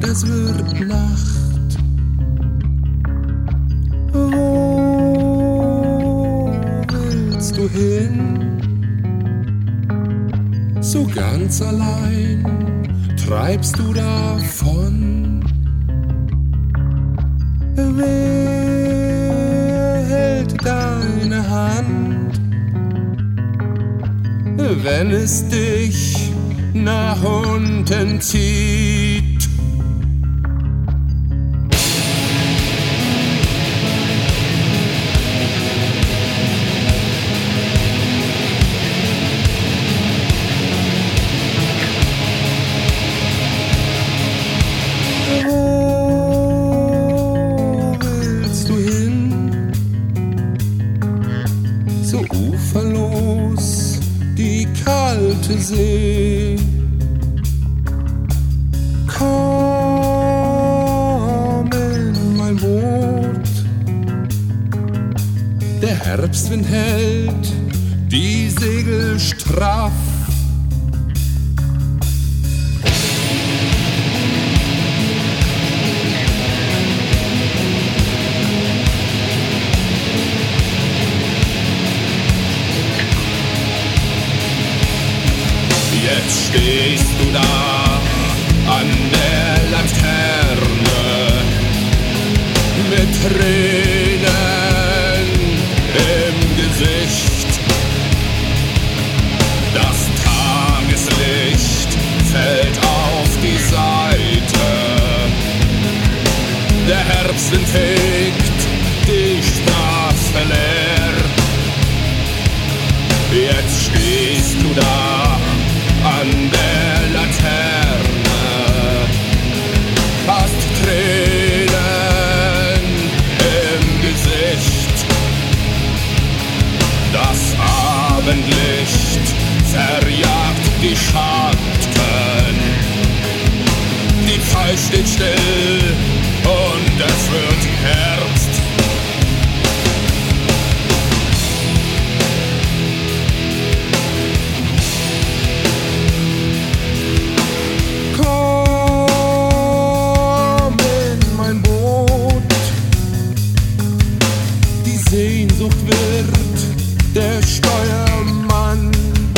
es wird Nacht. Wo willst du hin? So ganz allein treibst du davon. Wer hält deine Hand, wenn es dich nach unten zieht? Wo willst du hin? So uferlos die kalte See. Komm in mein Boot. Der Herbstwind hält die Segel straff. Jetzt stehst du da an der Laterne mit Tränen im Gesicht. Das Tageslicht fällt auf die Seite. Der Herbstwind fegt die Straße leer. Jetzt stehst du da an der Laterne, hast Tränen im Gesicht. Das Abendlicht verjagt die Schatten. Die Zeit steht still und es wird Herbst. Sehnsucht wird der Steuermann.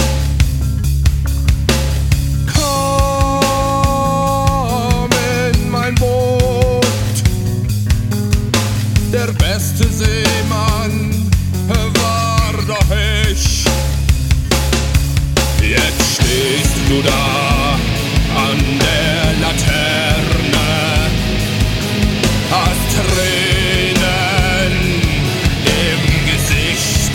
Komm in mein Boot. Der beste Seemann war doch ich. Jetzt stehst du da an der Laterne, hast Tränen im Gesicht.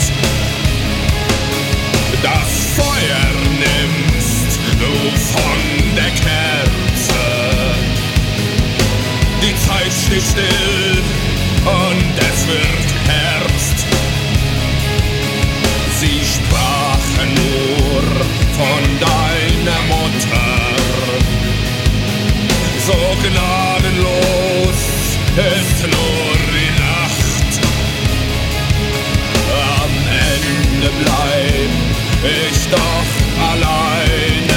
Das Feuer nimmst du von der Kerze. Die Zeit steht still und es wird Herbst. Sie sprachen nur von deiner Mutter. So gnadenlos ist nur die Nacht. Am Ende bleib ich doch alleine.